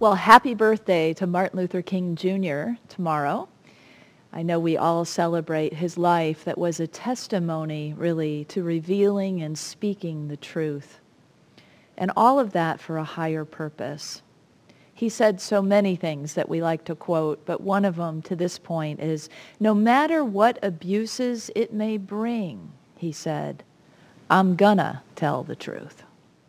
Well, happy birthday to Martin Luther King Jr. tomorrow. I know we all celebrate his life that was a testimony, really, to revealing and speaking the truth. And all of that for a higher purpose. He said so many things that we like to quote, but one of them to this point is, no matter what abuses it may bring, he said, I'm gonna tell the truth.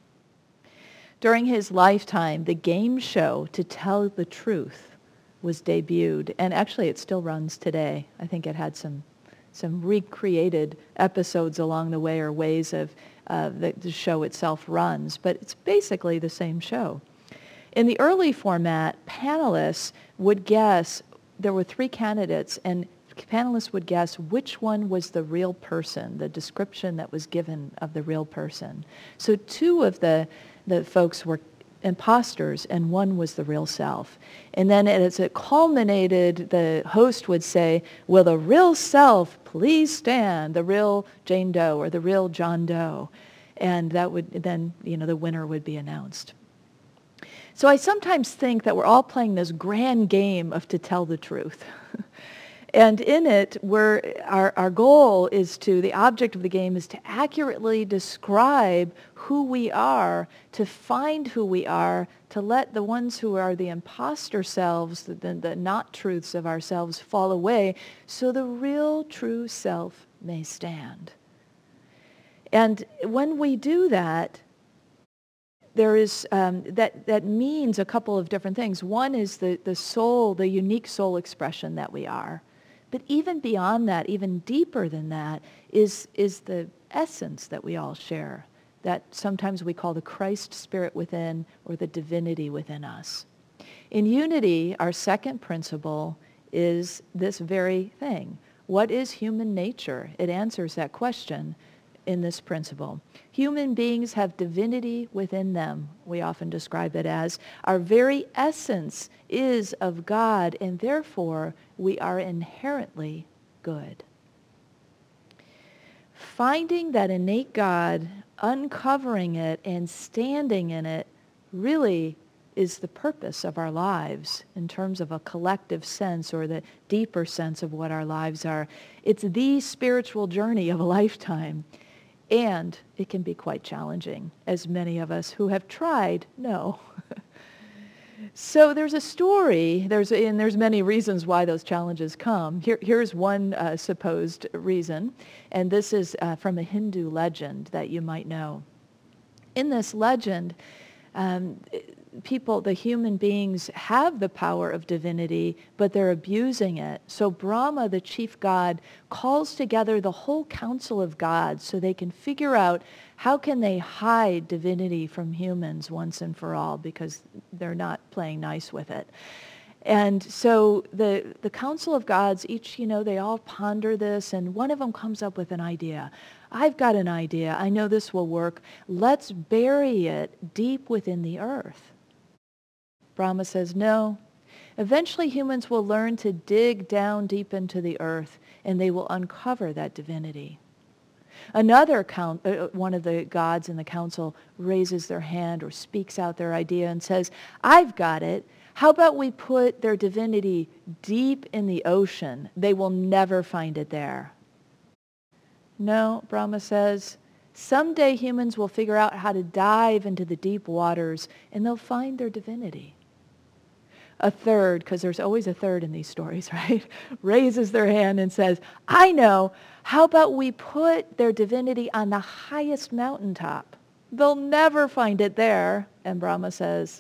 During his lifetime, the game show To Tell the Truth was debuted, and actually it still runs today. I think it had some recreated episodes along the way, or ways of the show itself runs, but it's basically the same show. In the early format, panelists would guess, there were 3 candidates, and panelists would guess which one was the real person, the description that was given of the real person. So 2 of the folks were imposters, and 1 was the real self. And then as it culminated, the host would say, will the real self please stand, the real Jane Doe or the real John Doe? And that would then, the winner would be announced. So I sometimes think that we're all playing this grand game of To Tell the Truth. And in it, our goal is the object of the game is to accurately describe who we are, to find who we are, to let the ones who are the imposter selves, the not truths of ourselves fall away, so the real true self may stand. And when we do that, there is that means a couple of different things. One is the soul, the unique soul expression that we are. But even beyond that, even deeper than that, is the essence that we all share, that sometimes we call the Christ spirit within, or the divinity within us. In unity, our second principle is this very thing. What is human nature? It answers that question in this principle. Human beings have divinity within them. We often describe it as our very essence is of God, and therefore we are inherently good. Finding that innate God, uncovering it, and standing in it really is the purpose of our lives in terms of a collective sense, or the deeper sense of what our lives are. It's the spiritual journey of a lifetime. And it can be quite challenging, as many of us who have tried know. So there's a story, there's many reasons why those challenges come. Here's one supposed reason, and this is from a Hindu legend that you might know. In this legend, the human beings have the power of divinity, but they're abusing it. So Brahma, the chief god, calls together the whole council of gods so they can figure out how can they hide divinity from humans once and for all, because they're not playing nice with it. And so the council of gods, each, they all ponder this, and one of them comes up with an idea. I've got an idea. I know this will work. Let's bury it deep within the earth. Brahma says, no. Eventually humans will learn to dig down deep into the earth, and they will uncover that divinity. Another one of the gods in the council raises their hand or speaks out their idea and says, I've got it. How about we put their divinity deep in the ocean? They will never find it there. No, Brahma says, someday humans will figure out how to dive into the deep waters, and they'll find their divinity. A third, because there's always a third in these stories, right, raises their hand and says, I know, how about we put their divinity on the highest mountaintop? They'll never find it there. And Brahma says,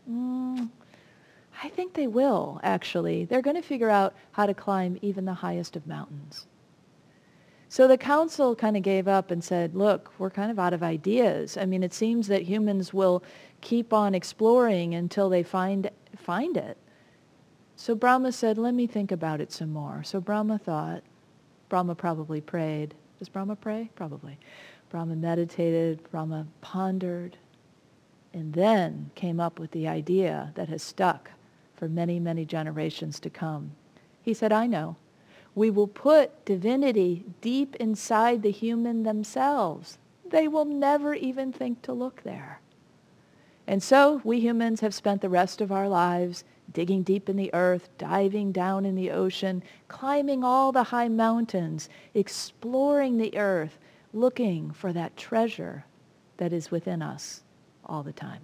I think they will, actually. They're going to figure out how to climb even the highest of mountains. So the council kind of gave up and said, look, we're kind of out of ideas. I mean, it seems that humans will keep on exploring until they find it. So Brahma said, let me think about it some more. So Brahma thought. Brahma probably prayed. Does Brahma pray? Probably. Brahma meditated. Brahma pondered. And then came up with the idea that has stuck for many, many generations to come. He said, I know. We will put divinity deep inside the human themselves. They will never even think to look there. And so we humans have spent the rest of our lives digging deep in the earth, diving down in the ocean, climbing all the high mountains, exploring the earth, looking for that treasure that is within us all the time.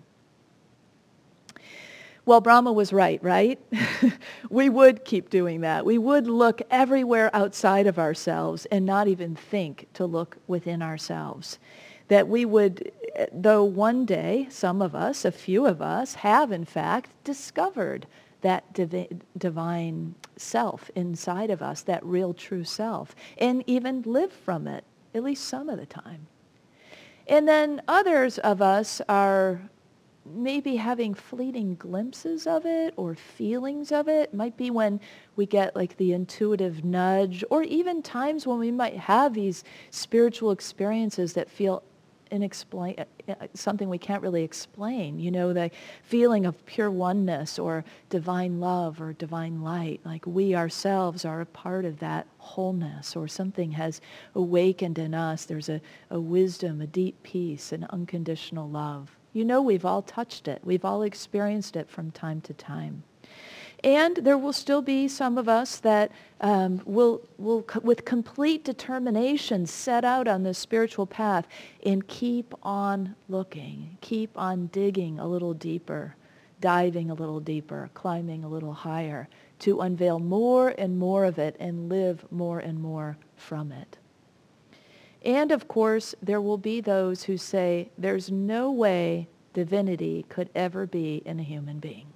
Well, Brahma was right? We would keep doing that. We would look everywhere outside of ourselves and not even think to look within ourselves. That we would, though one day, some of us, a few of us, have in fact discovered that divine self inside of us, that real true self, and even live from it, at least some of the time. And then others of us are maybe having fleeting glimpses of it or feelings of it. Might be when we get like the intuitive nudge, or even times when we might have these spiritual experiences that feel something we can't really explain. You know, the feeling of pure oneness or divine love or divine light, like we ourselves are a part of that wholeness, or something has awakened in us. There's a wisdom, a deep peace, an unconditional love. You know, we've all touched it. We've all experienced it from time to time. And there will still be some of us that will with complete determination set out on this spiritual path and keep on looking, keep on digging a little deeper, diving a little deeper, climbing a little higher, to unveil more and more of it and live more and more from it. And of course, there will be those who say there's no way divinity could ever be in a human being.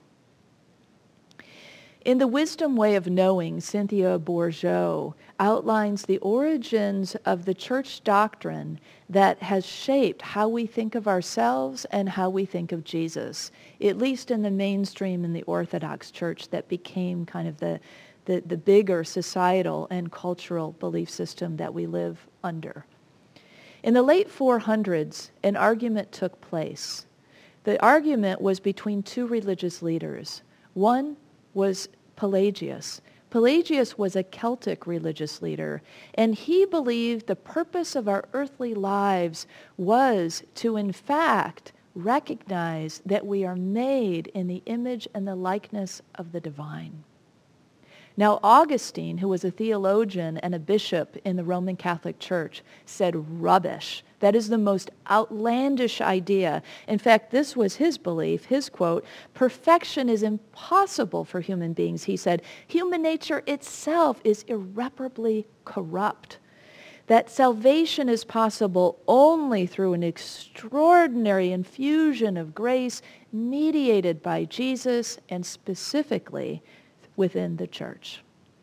In The Wisdom Way of Knowing, Cynthia Bourgeault outlines the origins of the church doctrine that has shaped how we think of ourselves and how we think of Jesus, at least in the mainstream in the Orthodox Church that became kind of the bigger societal and cultural belief system that we live under. In the late 400s, an argument took place. The argument was between two religious leaders. One was Pelagius. Pelagius was a Celtic religious leader, and he believed the purpose of our earthly lives was to, in fact, recognize that we are made in the image and the likeness of the divine. Now, Augustine, who was a theologian and a bishop in the Roman Catholic Church, said, rubbish. That is the most outlandish idea. In fact, this was his belief, his quote, perfection is impossible for human beings. He said, human nature itself is irreparably corrupt. That salvation is possible only through an extraordinary infusion of grace mediated by Jesus and specifically within the church.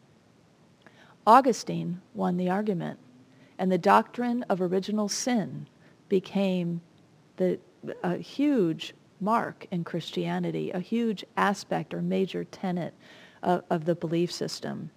Augustine won the argument, and the doctrine of original sin became a huge mark in Christianity, a huge aspect or major tenet of the belief system.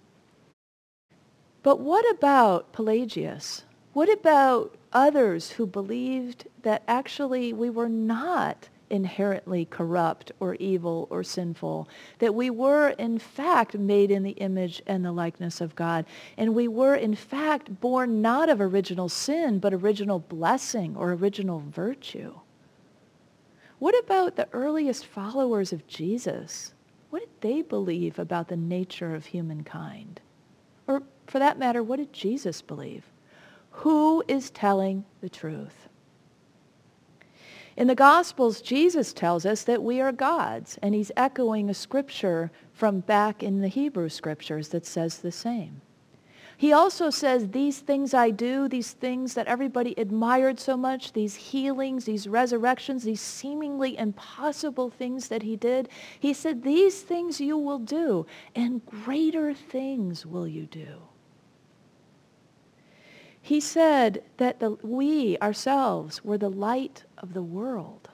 But what about Pelagius? What about others who believed that actually we were not inherently corrupt or evil or sinful, that we were in fact made in the image and the likeness of God, and we were in fact born not of original sin, but original blessing or original virtue? What about the earliest followers of Jesus? What did they believe about the nature of humankind? Or for that matter, what did Jesus believe? Who is telling the truth? In the Gospels, Jesus tells us that we are gods, and he's echoing a scripture from back in the Hebrew scriptures that says the same. He also says, these things I do, these things that everybody admired so much, these healings, these resurrections, these seemingly impossible things that he did, he said, these things you will do, and greater things will you do. He said that we ourselves were the light of the world.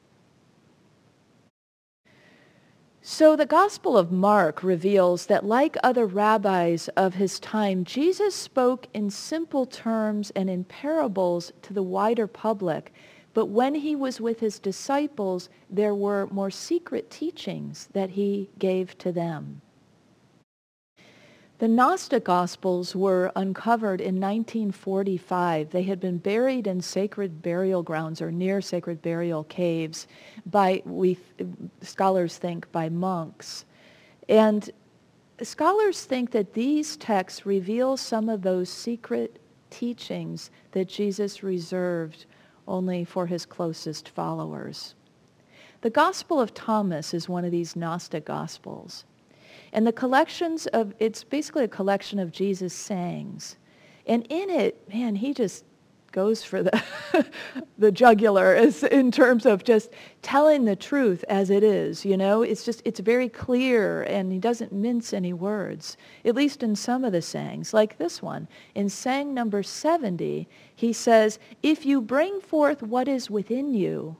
So the Gospel of Mark reveals that like other rabbis of his time, Jesus spoke in simple terms and in parables to the wider public. But when he was with his disciples, there were more secret teachings that he gave to them. The Gnostic Gospels were uncovered in 1945. They had been buried in sacred burial grounds or near sacred burial caves scholars think, by monks. And scholars think that these texts reveal some of those secret teachings that Jesus reserved only for his closest followers. The Gospel of Thomas is one of these Gnostic Gospels. And it's basically a collection of Jesus' sayings. And in it, man, he just goes for the jugular in terms of just telling the truth as it is, It's very clear, and he doesn't mince any words, at least in some of the sayings, like this one. In saying number 70, he says, "If you bring forth what is within you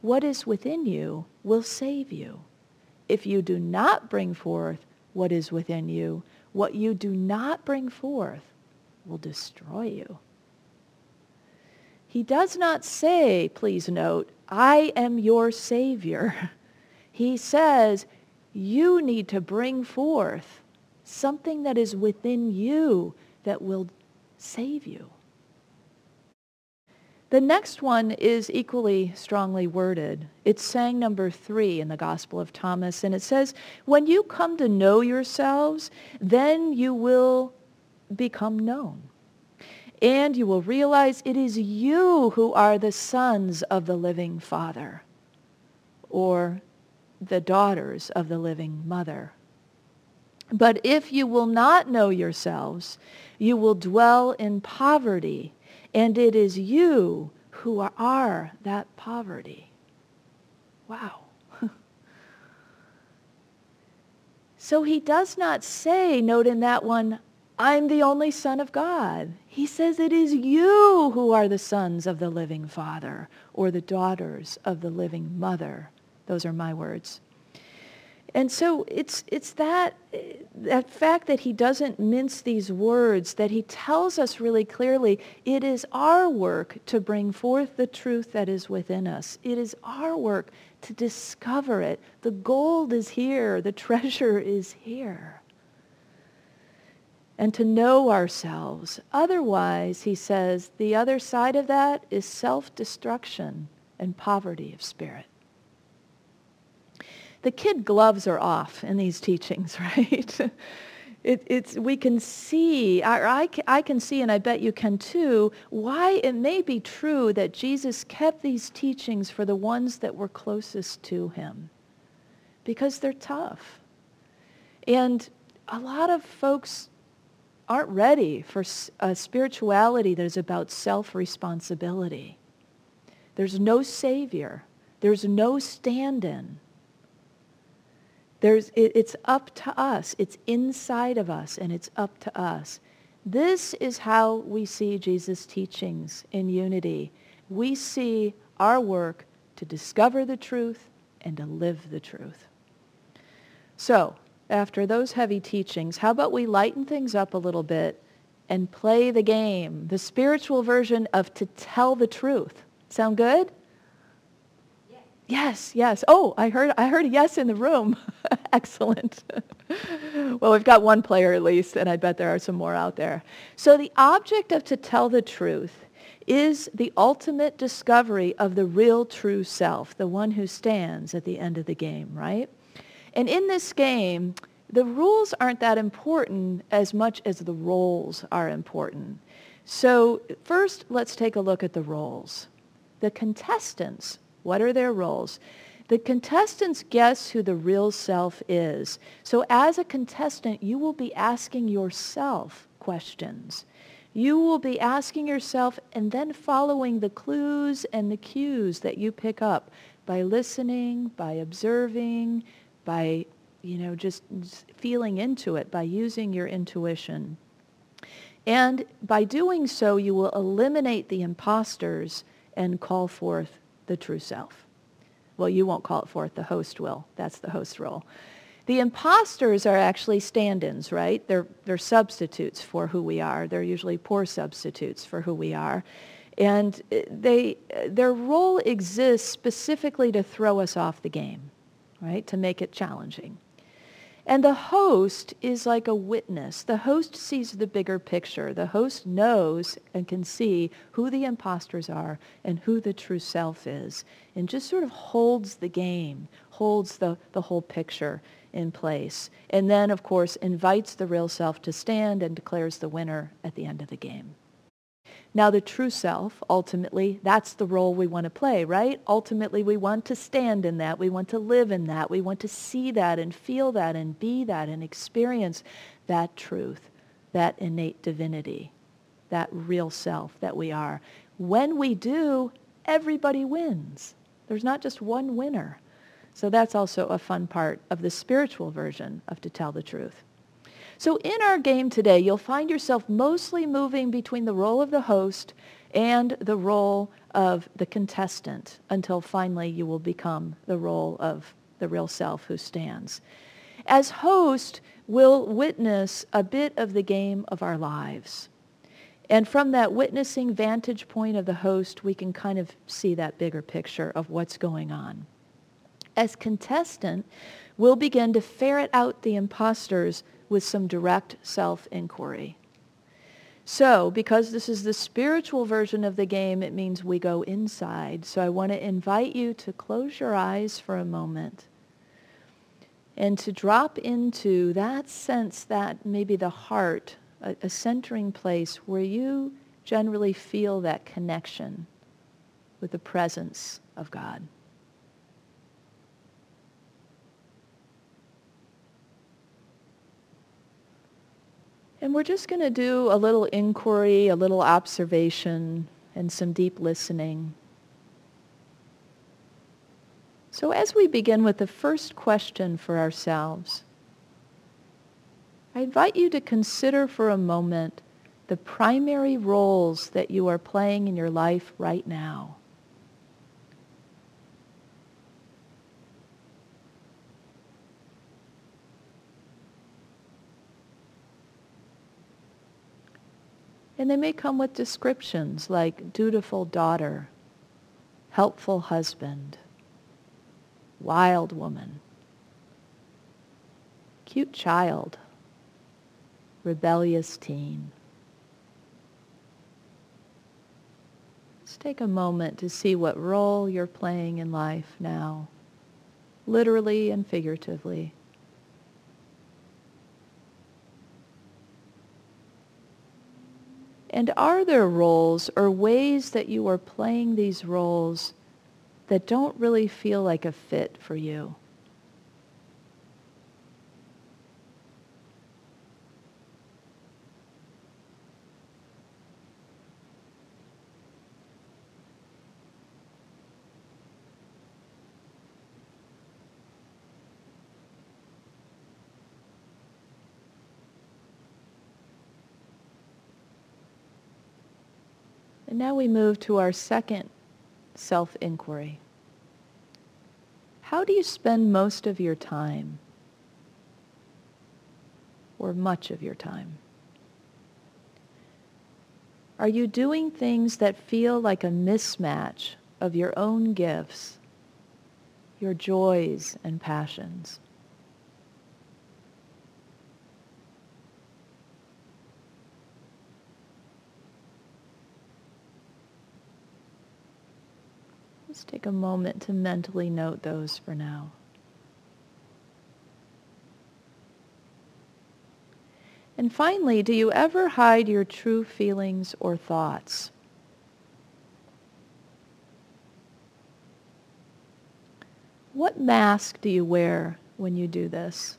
will save you. If you do not bring forth what is within you, what you do not bring forth will destroy you." He does not say, please note, "I am your Savior." He says, you need to bring forth something that is within you that will save you. The next one is equally strongly worded. It's saying number 3 in the Gospel of Thomas, and it says, "When you come to know yourselves, then you will become known. And you will realize it is you who are the sons of the living Father, or the daughters of the living Mother. But if you will not know yourselves, you will dwell in poverty, and it is you who are that poverty." Wow. So he does not say, note in that one, "I'm the only Son of God." He says it is you who are the sons of the living Father, or the daughters of the living Mother. Those are my words. And so it's that fact that he doesn't mince these words, that he tells us really clearly, it is our work to bring forth the truth that is within us. It is our work to discover it. The gold is here. The treasure is here. And to know ourselves. Otherwise, he says, the other side of that is self-destruction and poverty of spirit. The kid gloves are off in these teachings, right? We can see, I can see, and I bet you can too, why it may be true that Jesus kept these teachings for the ones that were closest to him. Because they're tough. And a lot of folks aren't ready for a spirituality that is about self-responsibility. There's no savior. There's no stand-in. It's up to us. It's inside of us, and it's up to us. This is how we see Jesus' teachings in unity. We see our work to discover the truth and to live the truth. So, after those heavy teachings, how about we lighten things up a little bit and play the game, the spiritual version of to tell the truth. Sound good? Yes. Oh, I heard a yes in the room. Excellent. Well, we've got one player at least, and I bet there are some more out there. So the object of to tell the truth is the ultimate discovery of the real true self, the one who stands at the end of the game, right? And in this game, the rules aren't that important as much as the roles are important. So first, let's take a look at the roles. The contestants, what are their roles? The contestants guess who the real self is. So as a contestant, you will be asking yourself questions. You will be asking yourself and then following the clues and the cues that you pick up by listening, by observing, by, just feeling into it, by using your intuition. And by doing so, you will eliminate the imposters and call forth the true self. Well, you won't call it forth, the host will. That's the host role. The imposters are actually stand-ins, right? They're substitutes for who we are. They're usually poor substitutes for who we are. And their role exists specifically to throw us off the game, right? To make it challenging. And the host is like a witness. The host sees the bigger picture. The host knows and can see who the imposters are and who the true self is, and just sort of holds the game, holds the whole picture in place. And then, of course, invites the real self to stand and declares the winner at the end of the game. Now, the true self, ultimately, that's the role we want to play, right? Ultimately, we want to stand in that. We want to live in that. We want to see that and feel that and be that and experience that truth, that innate divinity, that real self that we are. When we do, everybody wins. There's not just one winner. So that's also a fun part of the spiritual version of To Tell the Truth. So in our game today, you'll find yourself mostly moving between the role of the host and the role of the contestant until finally you will become the role of the real self who stands. As host, we'll witness a bit of the game of our lives. And from that witnessing vantage point of the host, we can kind of see that bigger picture of what's going on. As contestant, we'll begin to ferret out the imposters with some direct self-inquiry. So, because this is the spiritual version of the game, it means we go inside. So I want to invite you to close your eyes for a moment and to drop into that sense that maybe the heart, a centering place where you generally feel that connection with the presence of God. And we're just going to do a little inquiry, a little observation, and some deep listening. So as we begin with the first question for ourselves, I invite you to consider for a moment the primary roles that you are playing in your life right now. And they may come with descriptions like dutiful daughter, helpful husband, wild woman, cute child, rebellious teen. Let's take a moment to see what role you're playing in life now, literally and figuratively. And are there roles or ways that you are playing these roles that don't really feel like a fit for you? And now we move to our second self-inquiry. How do you spend most of your time, or much of your time? Are you doing things that feel like a mismatch of your own gifts, your joys and passions? Let's take a moment to mentally note those for now. And finally, do you ever hide your true feelings or thoughts? What mask do you wear when you do this?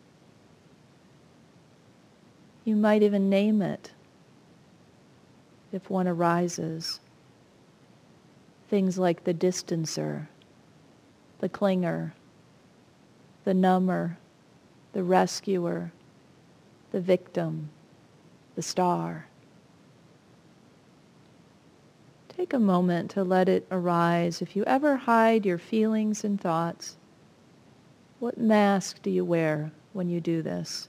You might even name it if one arises. Things like the distancer, the clinger, the number, the rescuer, the victim, the star. Take a moment to let it arise. If you ever hide your feelings and thoughts, what mask do you wear when you do this?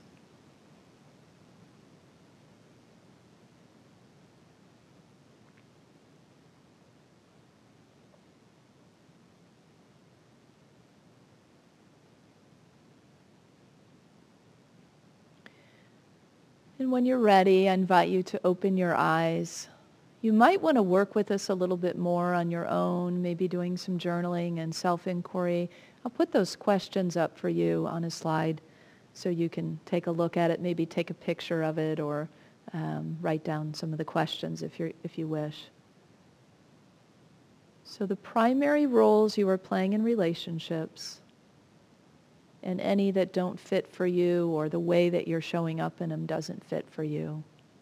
And when you're ready, I invite you to open your eyes. You might want to work with us a little bit more on your own, maybe doing some journaling and self-inquiry. I'll put those questions up for you on a slide so you can take a look at it, maybe take a picture of it or write down some of the questions if you wish. So the primary roles you are playing in relationships and any that don't fit for you or the way that you're showing up in them doesn't fit for you.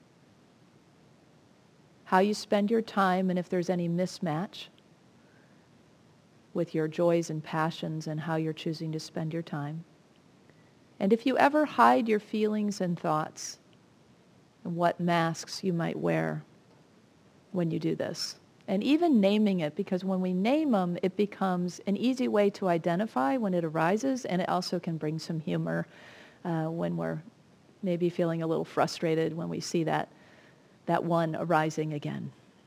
How you spend your time and if there's any mismatch with your joys and passions and how you're choosing to spend your time. And if you ever hide your feelings and thoughts and what masks you might wear when you do this. And even naming it, because when we name them, it becomes an easy way to identify when it arises, and it also can bring some humor when we're maybe feeling a little frustrated when we see that one arising again.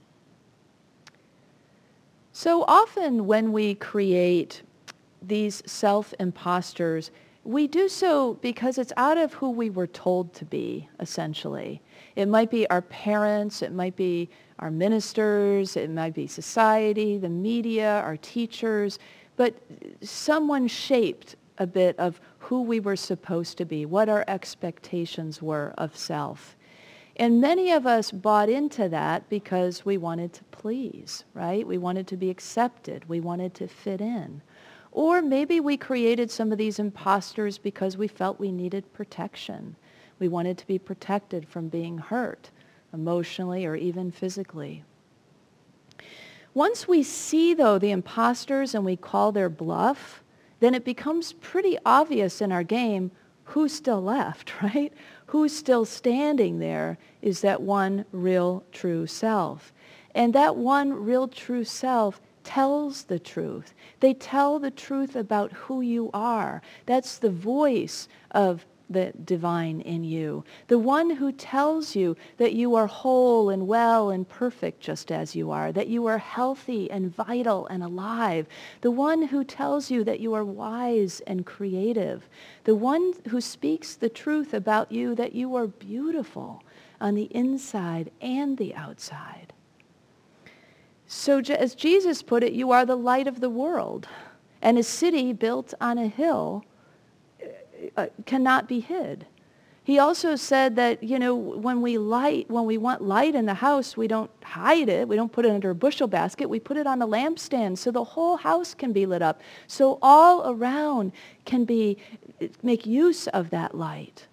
So often when we create these self-imposters, we do so because it's out of who we were told to be, essentially. It might be our parents, it might be our ministers, it might be society, the media, our teachers, but someone shaped a bit of who we were supposed to be, what our expectations were of self. And many of us bought into that because we wanted to please, right? We wanted to be accepted. We wanted to fit in. Or maybe we created some of these imposters because we felt we needed protection. We wanted to be protected from being hurt emotionally or even physically. Once we see, though, the imposters and we call their bluff, then it becomes pretty obvious in our game who's still left, right? Who's still standing there is that one real true self. And that one real true self tells the truth. They tell the truth about who you are. That's the voice of the divine in you. The one who tells you that you are whole and well and perfect just as you are, that you are healthy and vital and alive. The one who tells you that you are wise and creative. The one who speaks the truth about you that you are beautiful on the inside and the outside. So as Jesus put it, you are the light of the world. And a city built on a hill cannot be hid. He also said that, when we want light in the house, we don't hide it. We don't put it under a bushel basket. We put it on a lampstand so the whole house can be lit up. So all around can make use of that light.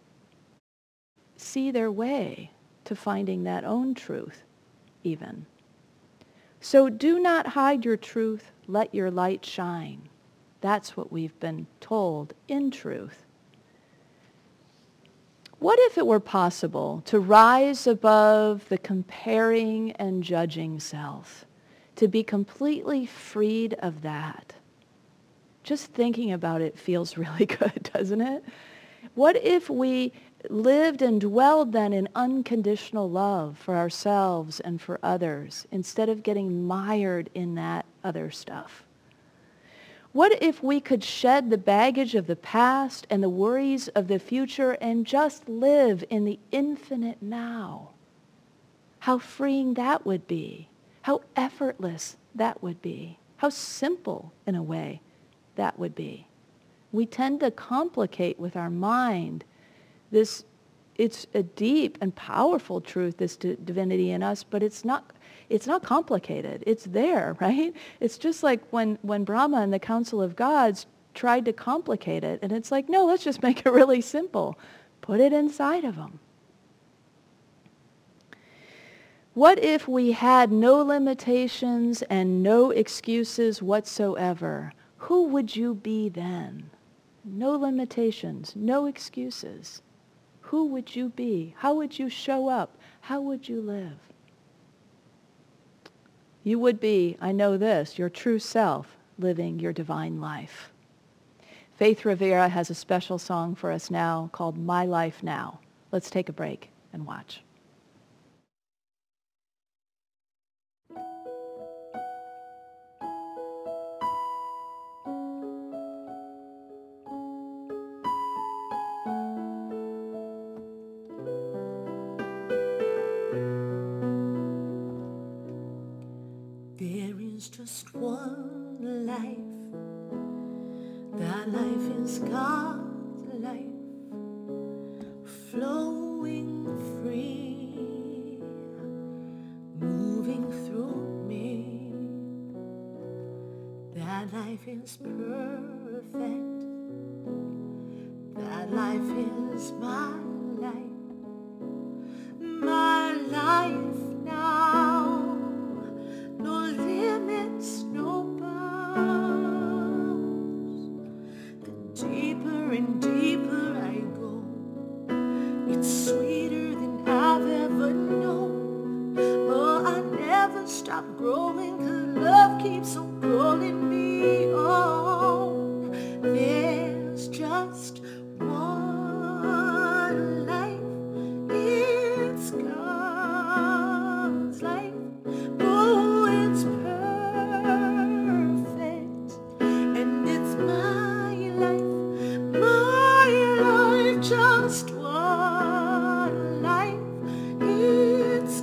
See their way to finding that own truth even. So do not hide your truth. Let your light shine. That's what we've been told in truth. What if it were possible to rise above the comparing and judging self, to be completely freed of that? Just thinking about it feels really good, doesn't it? What if we lived and dwelled then in unconditional love for ourselves and for others instead of getting mired in that other stuff? What if we could shed the baggage of the past and the worries of the future and just live in the infinite now? How freeing that would be. How effortless that would be. How simple, in a way, that would be. We tend to complicate with our mind this. It's a deep and powerful truth, this divinity in us, but it's not complicated. It's there, right? It's just like when Brahma and the Council of Gods tried to complicate it, and it's like, no, let's just make it really simple. Put it inside of them. What if we had no limitations and no excuses whatsoever? Who would you be then? No limitations, no excuses. Who would you be? How would you show up? How would you live? You would be, I know this, your true self living your divine life. Faith Rivera has a special song for us now called My Life Now. Let's take a break and watch. is God's life flowing free, moving through me. That life is perfect. That life is my life. My life now. No limits, no bounds. The deeper and deeper I go, it's sweeter than I've ever known. Oh, I never stop growing, 'cause love keeps on calling me on. There's just one life. It's God's life. Oh, it's perfect. And it's my life. My life, just one life. It's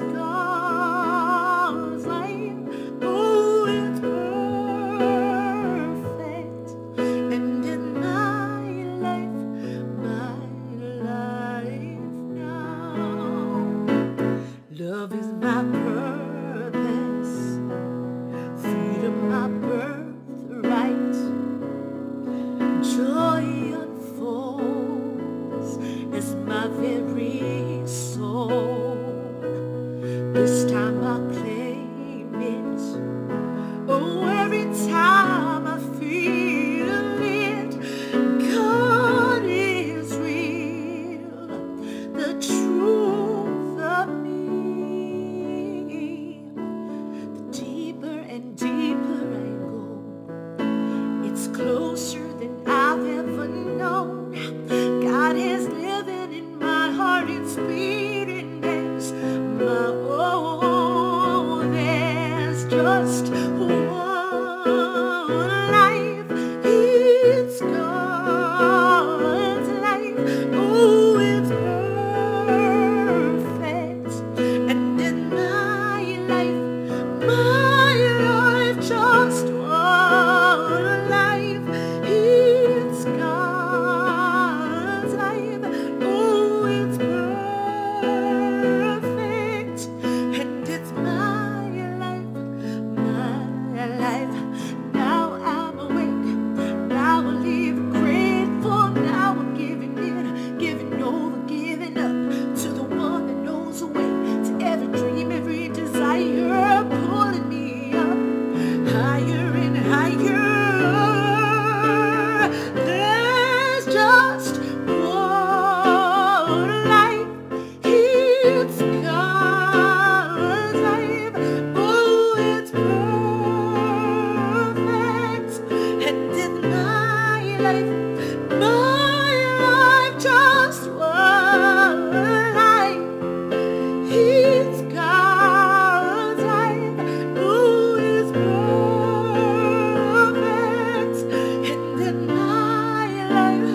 God's life. Oh, it's perfect. And in my life now. Love is my purpose. Freedom my birthright. Joy unfolds as my very soul. This time I claim it. Oh, every time I feel it, God is real, the truth of me. The deeper and deeper I go, it's closer than I've ever known. God is living in my heart, it's beating as my own. There's just one life. It's God's life. Oh, it's perfect. And in my life, just one life. It's God's life. Oh, it's perfect. And it's my life, my life. Now I'm awake. Now I live grateful. Now I'm giving in, giving over, giving up to the one that knows the way, to every dream, every desire, pulling me up higher and higher. There's just one life. It's God's life. Oh, it's perfect. And it's my life, just one life. It's God's life. Oh, it's perfect. And in my life,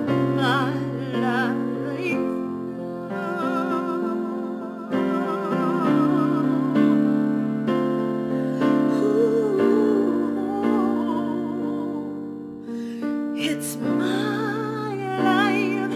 ooh, it's my life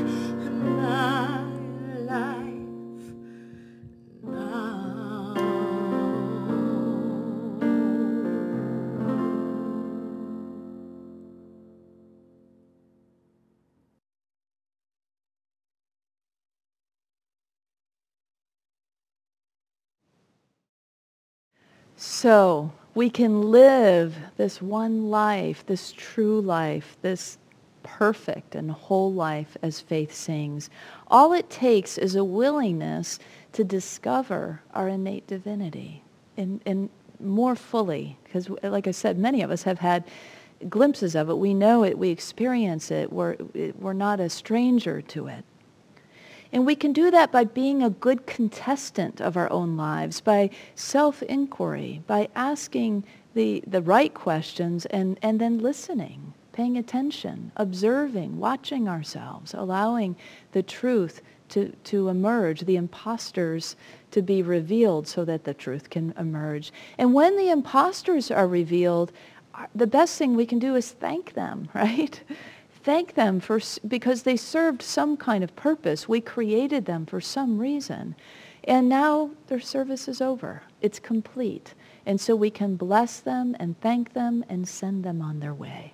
So we can live this one life, this true life, this perfect and whole life as Faith sings. All it takes is a willingness to discover our innate divinity in more fully. Because like I said, many of us have had glimpses of it. We know it. We experience it. We're not a stranger to it. And we can do that by being a good contestant of our own lives, by self-inquiry, by asking the right questions and then listening, paying attention, observing, watching ourselves, allowing the truth to emerge, the imposters to be revealed so that the truth can emerge. And when the imposters are revealed, the best thing we can do is thank them, right? thank them because they served some kind of purpose. We created them for some reason. And now their service is over. It's complete. And so we can bless them and thank them and send them on their way.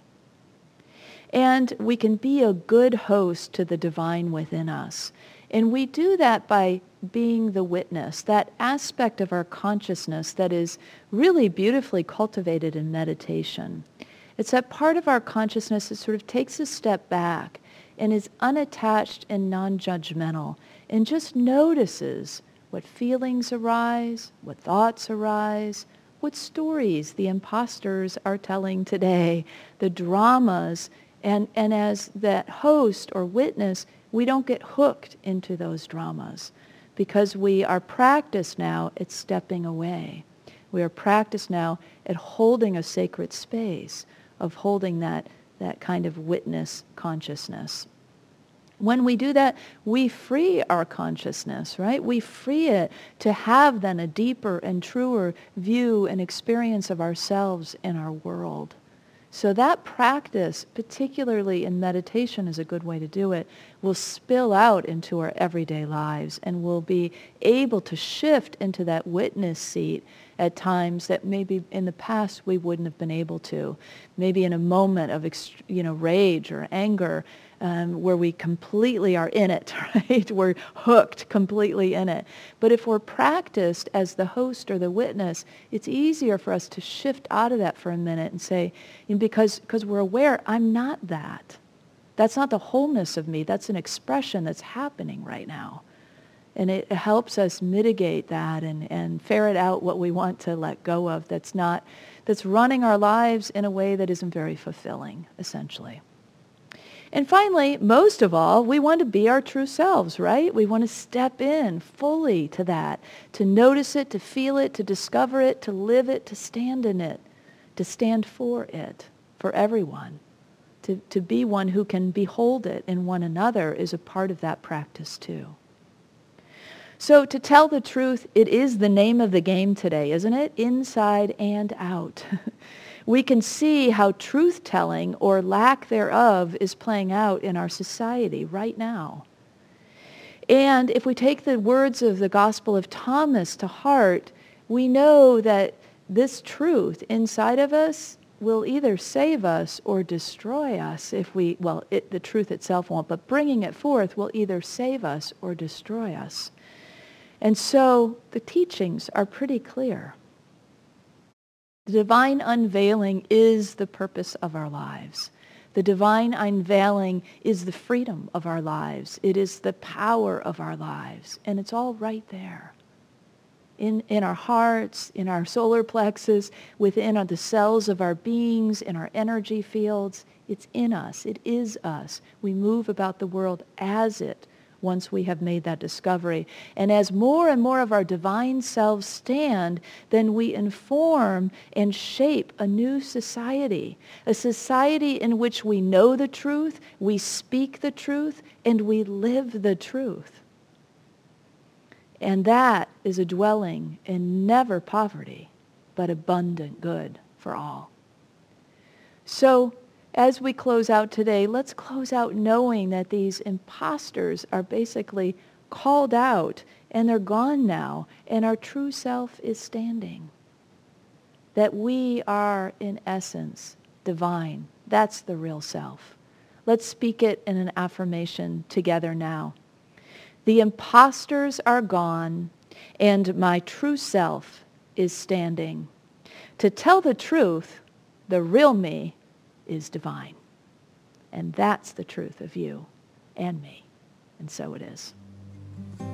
And we can be a good host to the divine within us. And we do that by being the witness, that aspect of our consciousness that is really beautifully cultivated in meditation. It's that part of our consciousness that sort of takes a step back and is unattached and non-judgmental and just notices what feelings arise, what thoughts arise, what stories the imposters are telling today, the dramas. And as that host or witness, we don't get hooked into those dramas because we are practiced now at stepping away. We are practiced now at holding a sacred space, of holding that kind of witness consciousness. When we do that, we free our consciousness, right? We free it to have then a deeper and truer view and experience of ourselves and our world. So that practice, particularly in meditation is a good way to do it, will spill out into our everyday lives and we'll be able to shift into that witness seat at times that maybe in the past we wouldn't have been able to. Maybe in a moment of rage or anger where we completely are in it, right? We're hooked completely in it. But if we're practiced as the host or the witness, it's easier for us to shift out of that for a minute and say, because we're aware, I'm not that. That's not the wholeness of me. That's an expression that's happening right now. And it helps us mitigate that and ferret out what we want to let go of that's running our lives in a way that isn't very fulfilling, essentially. And finally, most of all, we want to be our true selves, right? We want to step in fully to that, to notice it, to feel it, to discover it, to live it, to stand in it, to stand for it, for everyone. To be one who can behold it in one another is a part of that practice too. So to tell the truth, it is the name of the game today, isn't it? Inside and out. We can see how truth-telling or lack thereof is playing out in our society right now. And if we take the words of the Gospel of Thomas to heart, we know that this truth inside of us will either save us or destroy us the truth itself won't, but bringing it forth will either save us or destroy us. And so the teachings are pretty clear. The divine unveiling is the purpose of our lives. The divine unveiling is the freedom of our lives. It is the power of our lives. And it's all right there. In our hearts, in our solar plexus, within the cells of our beings, in our energy fields. It's in us. It is us. We move about the world as it once we have made that discovery. And as more and more of our divine selves stand, then we inform and shape a new society, a society in which we know the truth, we speak the truth, and we live the truth. And that is a dwelling in never poverty, but abundant good for all. So, as we close out today, let's close out knowing that these imposters are basically called out and they're gone now and our true self is standing. That we are in essence divine. That's the real self. Let's speak it in an affirmation together now. The imposters are gone and my true self is standing. To tell the truth, the real me is divine. And that's the truth of you and me. And so it is.